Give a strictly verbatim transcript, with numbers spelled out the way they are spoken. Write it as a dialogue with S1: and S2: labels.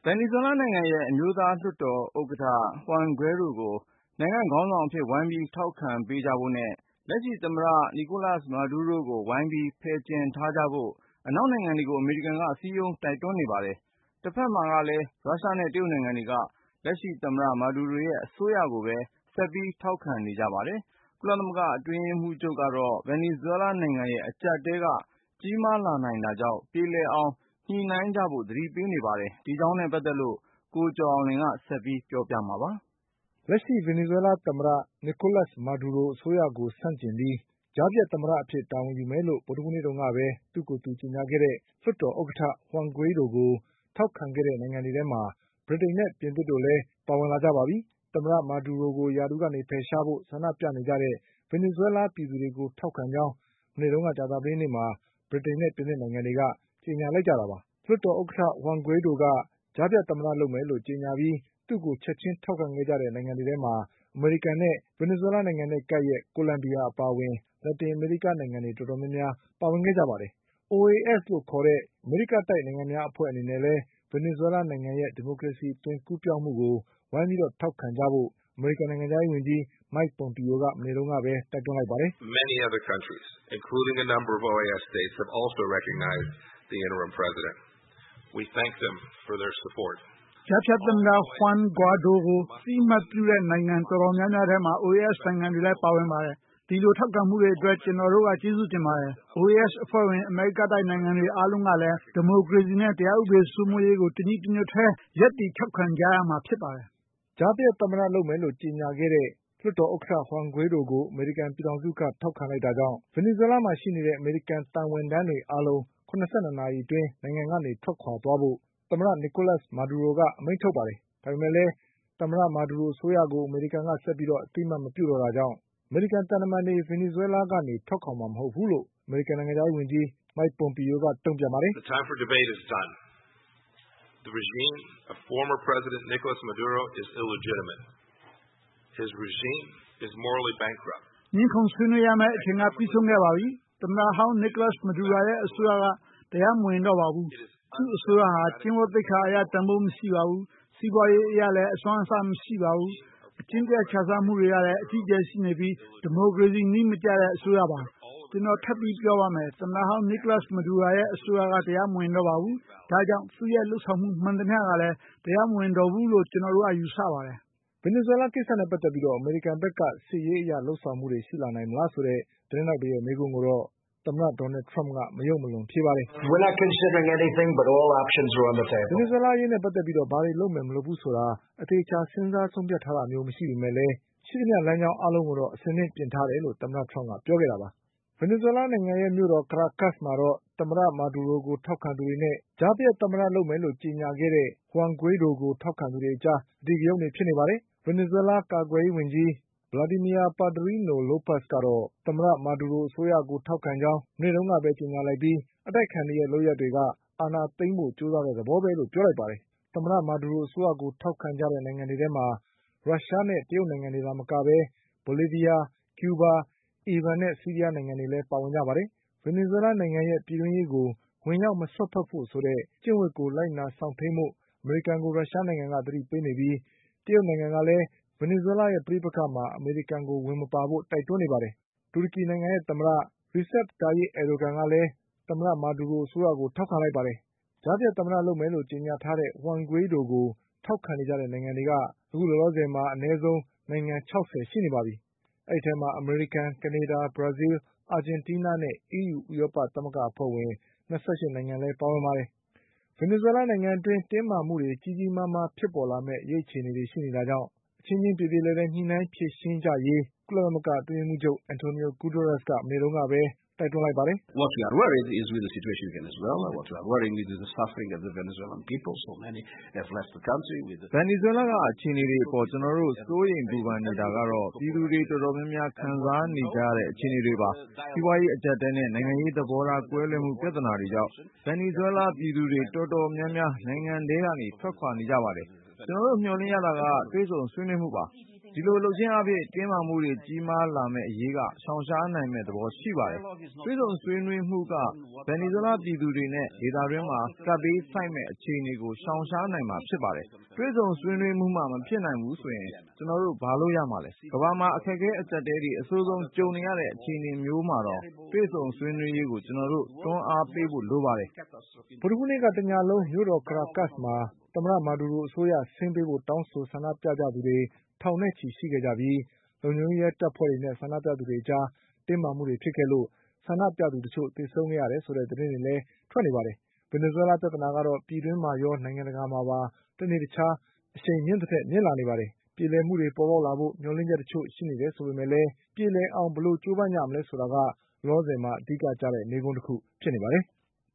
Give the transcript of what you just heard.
S1: ဗင်နီဇွဲလားနိုင်ငံရဲ့အမျိုးသားလွှတ်တော်ဥက္ကဋ္ဌ Juan Guaido ကိုနိုင်ငံခေါင်းဆောင်အဖြစ်ဝိုင်းပြီးထောက်ခံပေးကြဖို့နဲ့လက်ရှိသမ္မတ Nicolas Maduro ကိုဝိုင်းပြီးဖယ်ကျဉ်ထားကြဖို့အနောက်နိုင်ငံတွေကိုအမေရိကန်ကစည်းရုံးတိုက်တွန်းနေပါတယ်။တစ်ဖက်မှာကလည်းရုရှားနဲ့တရုတ်နိုင်ငံတွေကလက်ရှိသမ္မတ Maduro ရဲ့အစိုးရကိုပဲဆက်ပြီးထောက်ခံနေကြပါတယ်။ကုလသမဂ္ဂအတွင်းရေးမှူးချုပ်ကတော့ဗင်နီဇွဲလားနိုင်ငံရဲ့အကျပ်အတည်းကကြီးမားလာနိုင်တာကြောင့်ပြေလည်အောင်ညှိနှိုင်းကြဖို့သတိပေးနေပါတယ်။ဒီအကြောင်းနဲ့ပတ်သက်လို့ကိုကျော်အောင်လွင်ကဆက်ပြီးပြောပြမှာပါ
S2: ။လက်ရှိဗင်နီဇွဲလားသမ္မတ Nicolas Maduro အစိုးရကိုဆန့်ကျင်ပြီးကြားဖြတ်သမ္မတအဖြစ်တာဝန်ယူမယ်လို့ဗုဒ္ဓဟူးနေ့တုန်းကပဲသူ့ကိုယ်သူကြေညာခဲ့တဲ့လွှတ်တော်ဥက္ကဋ္ဌ Juan Guaido ကိုထောက်ခံခဲ့တဲ့နိုင်ငံတွေထဲမှာဗြိတိန်နဲ့ပြင်သစ်တို့လည်းပါဝင်လာကြပါပြီ။သမ္မတ Maduro ကိုရာထူးကနေဖယ်ရှားဖို့ဆန္ဒပြနေကြတဲ့ဗင်နီဇွဲလားပြည်သူတွေကိုထောက်ခံကြောင်းမနေ့တုန်းကကြာသပတေးနေ့မှာဗြိတိန်နဲ့ပြင်သစ်နိုင်ငံတွေကကြေညာလိုက်ကြတာပါ။လွှတ်တော်ဥက္ကဋ္ဌ Juan Guaido ကကြားဖြတ်သမ္မတလုပ်မယ်လို့ကြေညာပြီးသူ့ကိုချက်ချင်းထောက်ခံခဲ့ကြတဲ့နိုင်ငံတွေထဲမှာအမေရိကန်နဲ့ဗင်နီဇွဲလားနိုင်ငံနဲ့ကပ်လျက်ကိုလံဘီယာအပါအဝင်လက်တင်အမေရိကနိုင်ငံတွေတော်တော်များများပါဝင်ခဲ့ကြပါတယ်။ O A S လို့ခေါ်တဲ့အမေရိကတိုက်နိုင်ငံများအဖွဲ့အနေနဲ့လည်းဗင်နီဇွဲလားနိုင်ငံရဲ့ဒီမိုကရေစီအသွင်ကူးပြောင်းမှုကိုဝိုင်းပြီးထောက်ခံကြဖို့အမေရိကန်နိုင်ငံခြားရေးဝန်ကြီး Mike Pompeo ကမနေ့တုန်းကပဲတိုက်တွန်းလိုက်ပါတယ်။
S3: Many other countries, including a number of O A S states, have also recognized the interim president. We thank them for their support.
S4: ကြားဖြတ်သမ္မတ Juan Guaido ကိုအသိအမှတ်ပြုတဲ့နိုင်ငံတော်တော်များများထဲမှာ O A S နိုင်ငံတွေလည်းပါဝင်ပါတယ်။ဒီလိုထောက်ခံမှုတွေအတွက်ကျနော်တို့ကကျေးဇူးတင်ပါတယ်။ O A S အဖွဲ့ဝင်အမေရိကတိုက်နိုင်ငံတွေအားလုံးကလည်းဒီမိုကရေစီနဲ့တရားဥပဒေစိုးမိုးရေးကိုတညီတညွတ်ထဲရပ်တည်ထောက်ခံကြရမှာဖြစ်ပါတယ်
S2: ။ကြားဖြတ်သမ္မတလုပ်မယ်လို့ကြေညာခဲ့တဲ့လွှတ်တော်ဥက္ကဋ္ဌ Juan Guaido ကိုအမေရိကန်ပြည်ထောင်စုကထောက်ခံလိုက်တာကြောင့်ဗင်နီဇွဲလားမှာရှိနေတဲ့အမေရိကန်သံဝန်ထမ်းတွေအားလုံး၇၂နာရီအတွင်းနိုင်ငံကနေထွက်ခွါသွားဖို့သမ္မတ Nicolas Maduro ကအမိန့်ထုတ်ပါတယ်။ဒါပေမဲ့လည်းသမ္မတ Maduro အစိုးရကိုအမေရိကန်ကဆက်ပြီးအသိအမှတ်မပြုတော့တာကြောင့်အမေရိကန်သံတမန်တွေဗင်နီဇွဲလားကနေထွက်ခွါမှာမဟုတ်ဘူးလို့အမေရိကန်နိုင်ငံခြားရေးဝန်ကြီး Mike Pompeo ကတုံ့ပြန်ပါတယ်။
S3: The time for debate is done. The regime of former President Nicolas Maduro is illegitimate. His regime is morally bankrupt.
S4: ငြင်းခုန်ဆွေးနွေးရမယ့်အချိန်ကပြီးဆုံးခဲ့ပါပြီ။သမ္မတဟောင်း Nicolas Maduro ရဲ့အစိုးရကတရားမဝင်တော့ပါဘူး။သူ့အစိုးရဟာကျင့်ဝတ်သိက္ခာအရတန်ဖိုးမရှိပါဘူး။စီးပွားရေးအရလည်းအစွမ်းအစမရှိပါဘူး။အကျင့်ပျက်ခြစားမှုတွေကလည်းအကြီးအကျယ်ရှိနေပြီးဒီမိုကရေစီနည်းမကျတဲ့အစိုးရပါ။ကျွန်တော်ထပ်ပြီးပြောပါမယ်သမ္မတဟောင်း Nicolas Maduro ရဲ့အစိုးရကတရားမဝင်တော့ပါဘူး။ဒါကြောင့်သူ့ရဲ့လုပ်ဆောင်မှုမှန်သမျှကလည်းတရားမဝင်တော့ဘူးလို့ကျွန်တော်တို့ကယူဆပါတယ်
S2: ။ဗင်နီဇွဲလားကိစ္စနဲ့ပတ်သက်ပြီးအမေရိကန်ဘက်ကစစ်ရေးအရလုပ်ဆောင်မှုတွေရှိလာနိုင်မလားဆိုတဲ့သတင်းထောက်တွေရဲ့မေးခွန်းကိုတော့သမ္မတ Donald Trump ကမယုံမလွန်ဖြေပါတယ်။
S5: We're not considering anything but all options are on the table.
S2: ဗင်နီဇွဲလားအရေးနဲ့ပတ်သက်ပြီးဘာတွေလုပ်မယ်မလုပ်ဘူးဆိုတာအသေအချာစဉ်းစားဆုံးဖြတ်ထားတာမျိုးမရှိပေမဲ့လည်းရှိသမျှလမ်းကြောင်းအားလုံးကိုတော့အဆင်သင့်ပြင်ထားတယ်လို့သမ္မတ Trump ကပြောခဲ့တာပါ။ဗင်နီဇွဲလားနိုင်ငံရဲ့မြို့တော် Caracas မှာတော့သမ္မတ Maduro ကိုထောက်ခံသူတွေနဲ့ကြားဖြတ်သမ္မတလုပ်မယ်လို့ကြေညာခဲ့တဲ့ Juan Guaido ကိုထောက်ခံသူတွေအကြားအဓိကရုဏ်းတွေဖြစ်နေပါတယ်။ဗင်နီဇွဲလားကာကွယ်ရေးဝန်ကြီး Vladimir Padrino Lopez ကတော့သမ္မတ Maduro အစိုးရကိုထောက်ခံကြောင်းမနေ့တုန်းကပဲကြေညာလိုက်ပြီးအတိုက်အခံတွေရဲ့လုပ်ရပ်တွေကအာဏာသိမ်းဖို့ကြိုးစားတဲ့သဘောပဲလို့ပြောလိုက်ပါတယ်။သမ္မတ Maduro အစိုးရကိုထောက်ခံကြတဲ့နိုင်ငံတွေထဲမှာရုရှားနဲ့တရုတ်နိုင်ငံတွေသာမကပဲဘိုလီဗီးယား၊ကျူးဘား၊အီရန်နဲ့ဆီးရီးယားနိုင်ငံတွေလည်းပါဝင်ကြပါတယ်။ဗင်နီဇွဲလားနိုင်ငံရဲ့ပြည်တွင်းရေးကိုဝင်ရောက်မစွက်ဖက်ဖို့ဆိုတဲ့ကျင့်ဝတ်ကိုလိုက်နာစောင့်ထိန်းဖို့အမေရိကန်ကိုရုရှားနိုင်ငံကသတိပေးနေပြီးတရုတ်နိုင်ငံကလည်းဗင်နီဇွဲလားရဲ့ပဋိပက္ခမှာအမေရိကန်ကိုဝင်မပါဖို့တိုက်တွန်းနေပါတယ်။တူရကီနိုင်ငံရဲ့သမ္မတ Recep Tayyip Erdogan ကလည်းသမ္မတ Maduro အစိုးရကိုထောက်ခံလိုက်ပါတယ်။ကြားဖြတ်သမ္မတလုပ်မယ်လို့ကြေညာထားတဲ့ Juan Guaido ကိုထောက်ခံနေကြတဲ့နိုင်ငံတွေကအခုလောလောဆယ်မှာအနည်းဆုံးနိုင်ငံ၆၀ရှိနေပါပြီ။အဲဒီထဲမှာအမေရိကန်၊ကနေဒါ၊ဘရာဇီးလ်၊အာဂျင်တီးနားနဲ့အီးယူဥရောပသမဂ္ဂအဖွဲ့ဝင်၂၈နိုင်ငံလည်းပါဝင်ပါတယ်။ဗင်နီဇွဲလားနိုင်ငံအတွင်းတင်းမာမှုတွေကြီးကြီးမားမားဖြစ်ပေါ်လာမယ့်ရိပ်အခြေအနေတွေရှိနေတာကြောင့်အချင်းချင်းပြေပြေလည်လည်ညှိနှိုင်းဖြေရှင်းကြရေးကုလသမဂ္ဂအတွင်းရေးမှူးချုပ် Antonio Guterres ကမနေ့တုန်းကပဲတိုက်တွန်းလိုက်ပါတယ်။
S5: What we are worried is with the situation in Venezuela. What we are worried is the suffering of the Venezuelan people. So many have left the country with the
S1: ဗင်နီဇွဲလားကအခြေအနေတွေအပေါ်ကျွန်တော်တို့စိုးရိမ်ပူပန်နေတာကတော့ပြည်သူတွေတော်တော်များများခံစားနေကြရတဲ့အခြေအနေတွေပါ။စီးပွားရေးအကျပ်အတည်းနဲ့နိုင်ငံရေးသဘောထားကွဲလွဲမှုပြဿနာတွေကြောင့်ဗင်နီဇွဲလားပြည်သူတွေတော်တော်များများနိုင်ငံထဲကနေထွက်ခွာနေကြပါတယ်။ကျွန်တော်တို့မျှော်လင့်ရတာကတွေ့ဆုံဆွေးနွေးမှုပါ။ဒီလိုလုပ်ခြင်းအပြင်တင်းမာမှုတွေကြီးမားလာမယ့်အရေးကရှောင်ရှားနိုင်မယ့်သဘောရှိပါတယ်။တွေ့ဆုံဆွေးနွေးမှုကဗင်နီဇွဲလားပြည်သူတွေနဲ့ဒေသတွင်းမှာကပ်ဘေးဆိုက်မယ့်အခြေအနေကိုရှောင်ရှားနိုင်မှာဖြစ်ပါတယ်။တွေ့ဆုံဆွေးနွေးမှုမှမဖြစ်နိုင်ဘူးဆိုရင်ကျွန်တော်တို့ဘာလို့ရမှာလဲ။ကမ္ဘာမှာအခက်အခဲအကျပ်တဲတွေအဆိုးဆုံးကြုံနေရတဲ့အခြေအနေမျိုးမှာတော့တွေ့ဆုံဆွေးနွေးရေးကိုကျွန်တော်တို့တွန်းအားပေးဖို့လိုပါတယ်
S2: ။ဗုဒ္ဓဟူးနေ့ကတညလုံးမြို့တော် Caracas မှာသမ္မတမာဒူရိုအစိုးရဆင်းပေးဖို့တောင်းဆိုဆန္ဒပြကြသူတွေထောင်နဲ့ချီရှိခဲ့ကြပြီးလုံခြုံရေးရဲတပ်ဖွဲ့တွေနဲ့ဆန္ဒပြသူတွေအကြားတင်းမာမှုတွေဖြစ်ခဲ့လို့ဆန္ဒပြသူတချို့သေဆုံးခဲ့ရတယ်ဆိုတဲ့သတင်းတွေလည်းထွက်နေပါတယ်။ဗင်နီဇွဲလားပြဿနာကတော့ပြည်တွင်းမှာရောနိုင်ငံတကာမှာပါတနေ့တခြားအရှိန်မြင့်သထက်မြင့်လာနေပါတယ်။ပြေလည်မှုတွေပေါ်ပေါက်လာဖို့မျှော်လင့်ချက်တချို့ရှိနေတယ်ဆိုပေမဲ့လည်းပြေလည်အောင်ဘယ်လိုကြိုးပမ်းကြမလဲဆိုတာကလောလောဆယ်မှာအဓိကကျတဲ့မေးခွန်းတခုဖြစ်နေပါတယ်။